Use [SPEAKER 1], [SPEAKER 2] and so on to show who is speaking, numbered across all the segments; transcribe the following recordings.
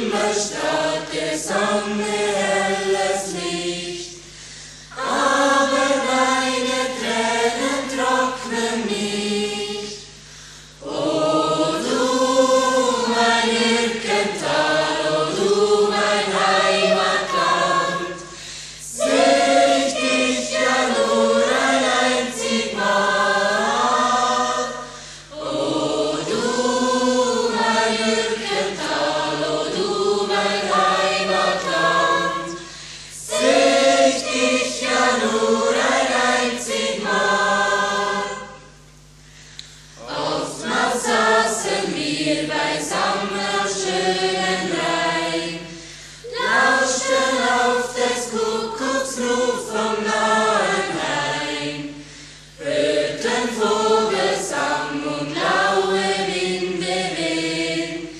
[SPEAKER 1] immer starke Sonne, helles Licht. Aber meine Tränen trocknen nicht. O du, mein Irkental, o du, mein Heimatland, seh ich dich ja nur ein einzig Mal. O du, mein Irkental, o du, mein Heimatland, seh ich dich ja nur ein einzig Mal. Oftmals saßen wir beisammen am schönen Rhein, lauschten auf des Kuckucks Ruf vom nahen Rhein, hörten Vogelsang und laue Winde wehen.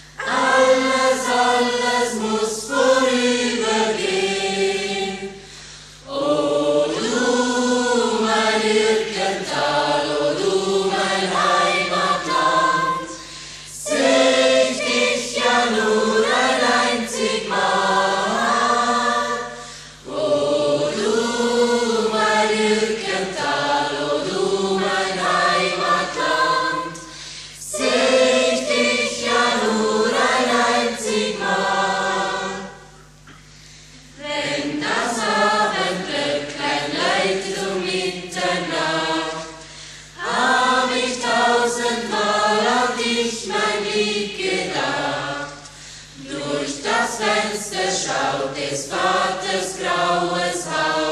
[SPEAKER 1] Alles muss vorübergehen. O du, mein Irkental, o du, mein Heimatland, seh ich dich ja nur ein einzig Mal. O du, mein Irkental, o du, mein Heimatland, seh ich dich ja nur ein einzig Mal. Wenn das Abendglöcklein läutet Mitternacht, hab ich tausendmal an dich, mein Lieb, gedacht. Durch das Fenster schaut des Vaters graues Haus.